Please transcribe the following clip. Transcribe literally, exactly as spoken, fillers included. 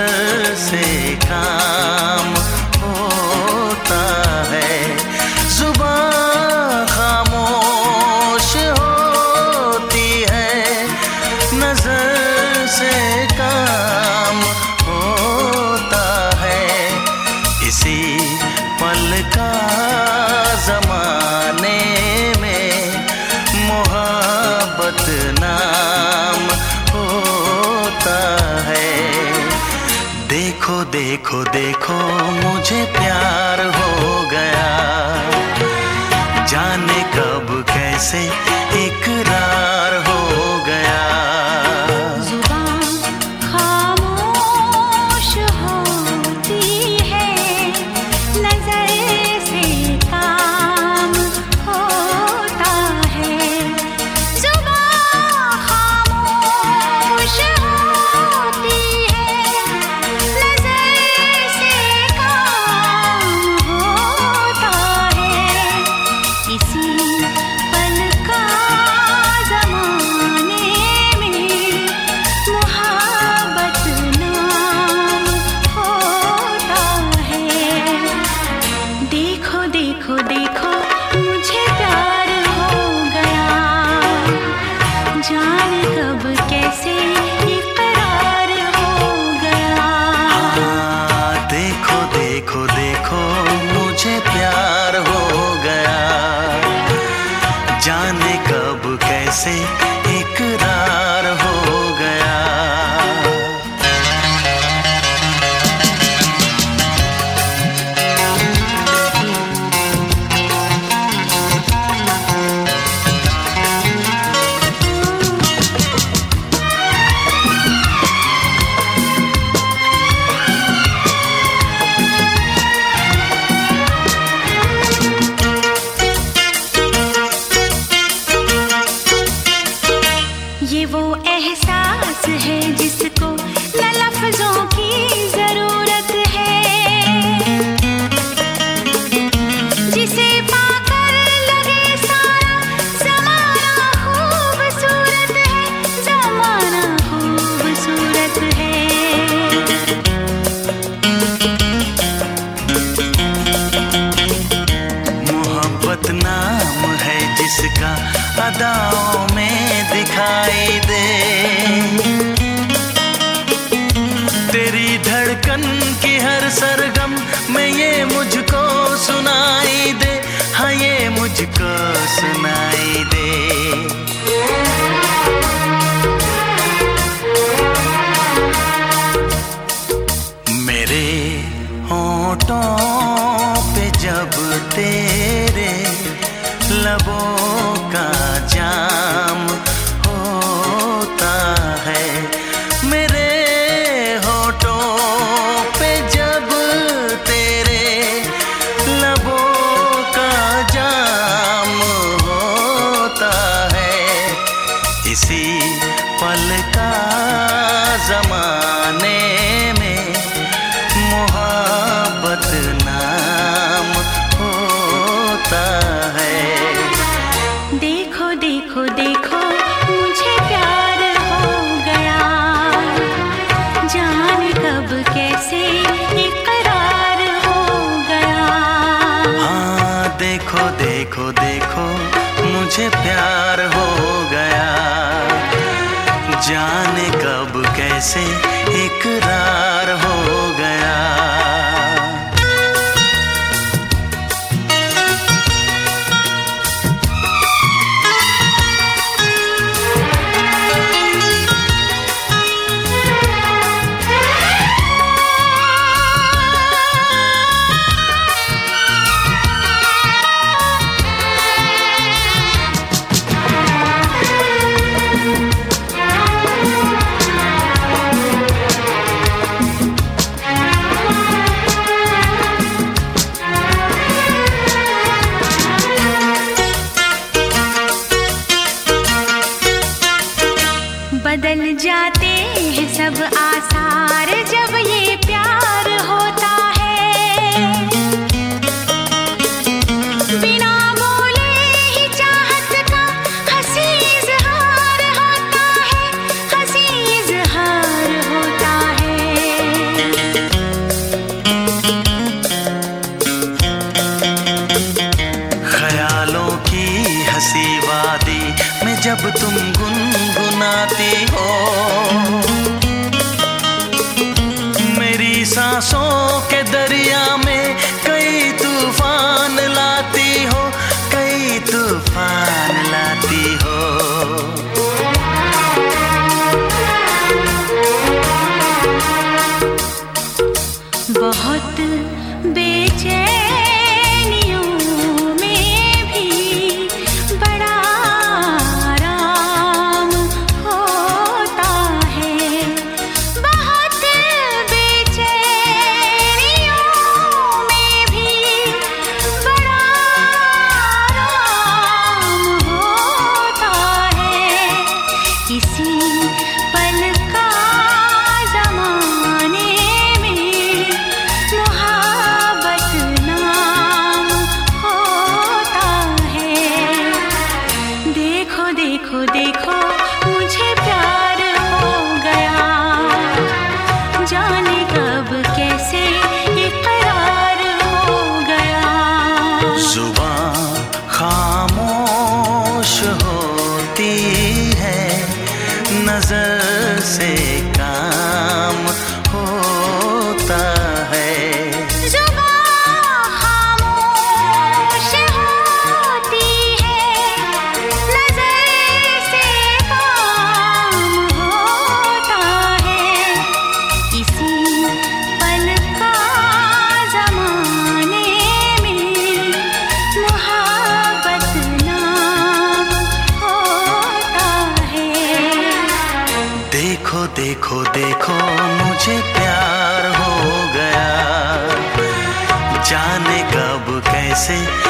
नजर से काम होता है। जुबान खामोश होती है, नजर से काम होता है। इसी पल का जमाने में मोहब्बत नाम होता है। देखो देखो देखो मुझे प्यार हो गया, जाने कब कैसे इकरार हो गया। देखो देखो मुझे प्यार हो गया, जाने कब कैसे इकरार हो गया। हाँ, देखो देखो देखो मुझे प्यार हो गया, जाने कब कैसे इकरार हो गया। ये वो एहसास है जिसको न लफ्जों की जरूरत है, जिसे पाकर लगे सारा ज़माना खूबसूरत है, ज़माना खूबसूरत है। मोहब्बत नाम है जिसका अदाओं में दिखाई दे, तेरी धड़कन की हर सरगम में ये मुझको सुनाई दे, हाँ ये मुझको सुनाई दे। मेरे होठों पे जब तेरे लबों का जाम होता है, मेरे होठों पे जब तेरे लबों का जाम होता है, इसी पल का जमाने में मोहब्बत नाम होता है। देखो देखो देखो मुझे प्यार हो गया, जाने कब कैसे इकरार हो गया। हाँ, देखो देखो देखो मुझे प्यार हो गया, जाने कब कैसे इकरार हो गया। सांसों के दरिया में कई तूफान लाती हो, कई तूफान लाती हो। बहुत बेचैनियों में भी बड़ा आराम होता है। बहुत बेचैनियों में भी बड़ा आराम होता है। किसी पल का ज़माने देखो देखो मुझे प्यार हो गया, जाने कब कैसे इकरार हो गया। जुबां खामोश होती है, नजर से काम होता है। देखो देखो देखो मुझे प्यार हो गया, जाने कब कैसे